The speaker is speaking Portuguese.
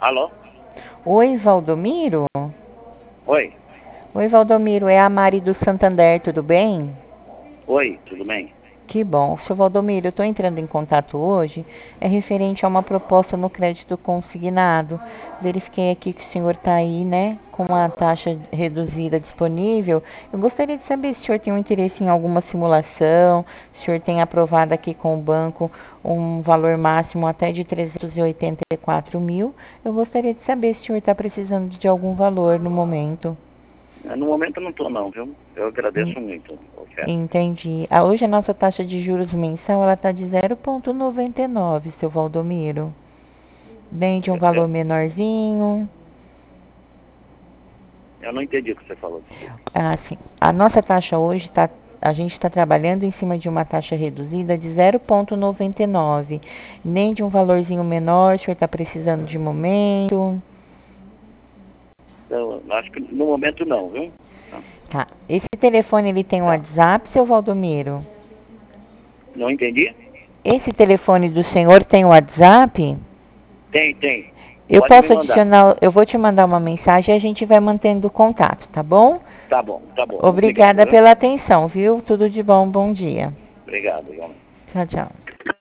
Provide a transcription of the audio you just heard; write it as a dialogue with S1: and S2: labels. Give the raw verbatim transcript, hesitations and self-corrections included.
S1: Alô?
S2: Oi, Valdomiro?
S1: Oi.
S2: Oi, Valdomiro, é a Mari do Santander, tudo bem?
S1: Oi, tudo bem?
S2: Que bom. Seu Valdomiro, eu estou entrando em contato hoje, é referente a uma proposta no crédito consignado. Verifiquei aqui que o senhor está aí, né, com uma taxa reduzida disponível. Eu gostaria de saber se o senhor tem um interesse em alguma simulação, se o senhor tem aprovado aqui com o banco um valor máximo até de trezentos e oitenta e quatro mil. Eu gostaria de saber se o senhor está precisando de algum valor no momento.
S1: No momento eu não estou não, viu? Eu agradeço muito a oferta.
S2: Entendi. Ah, hoje a nossa taxa de juros mensal ela está de zero vírgula noventa e nove, seu Valdomiro. Bem de um
S1: Eu,
S2: valor
S1: eu,
S2: menorzinho.
S1: eu não entendi o que você falou, desculpe.
S2: Ah, sim. A nossa taxa hoje está, a gente está trabalhando em cima de uma taxa reduzida de zero vírgula noventa e nove. Nem de um valorzinho menor, o senhor está precisando de momento.
S1: Eu acho que no momento não, viu? Não,
S2: Tá. Esse telefone ele tem um
S1: tá.
S2: WhatsApp, seu Valdomiro?
S1: Não entendi?
S2: Esse telefone do senhor tem WhatsApp?
S1: Tem, tem.
S2: Eu
S1: Pode me
S2: posso
S1: mandar.
S2: adicionar, eu vou te mandar uma mensagem e a gente vai mantendo contato, tá bom?
S1: Tá bom, tá bom. Obrigado,
S2: Obrigada
S1: viu?
S2: pela atenção, viu? Tudo de bom, bom dia.
S1: Obrigado, igualmente.
S2: Tchau, tchau.